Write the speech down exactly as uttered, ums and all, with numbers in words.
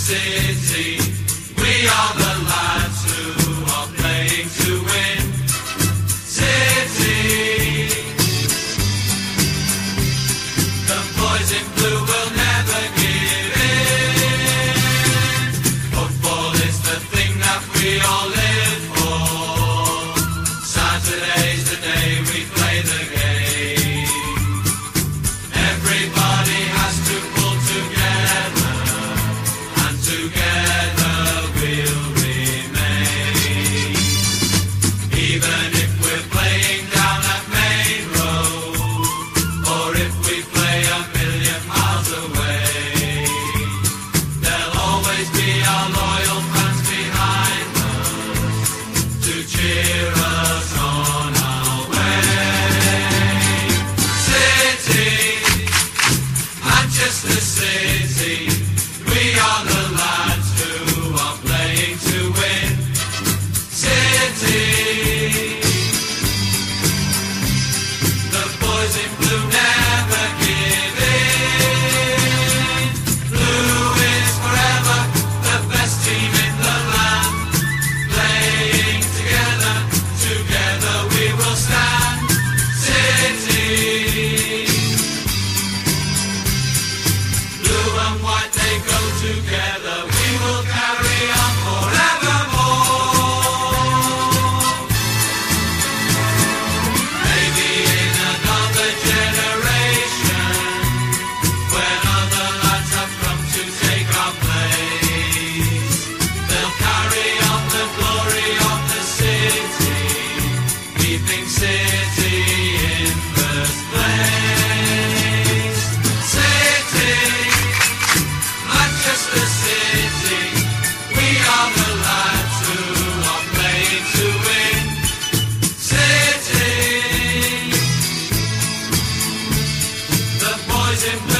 city. We are the lads who are playing to win. City. The boys in blue will never give in. Football is the thing that we all live for. Saturday's the day we play the game. Everybody has to pull together, and together we'll remain. Even if we're playing down at Main Road, or if we play a million miles away, there'll always be our loyal fans behind us to cheer us on our way. City, Manchester City, we are the lads who are playing to win. City, the boys in blue never give in. Blue is forever the best team in the land. Playing together, together we will stand. City, blue and white they go together. We will carry on forevermore. Maybe in another generation, when other lads have come to take our place, they'll carry on the glory of the city, keeping City in first place. City, Manchester City, we are the lads who are playing to win. City, the boys in blue